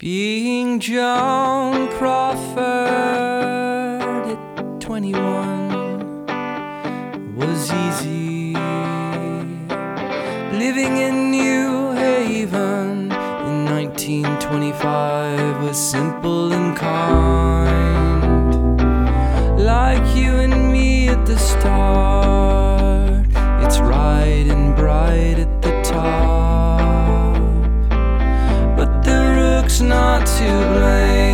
Being Joan Crawford at 21 was easy. Living in New Haven in 1925 was simple and kind. Like you and me at the start, it's right and bright at the top. But the rook's not to blame.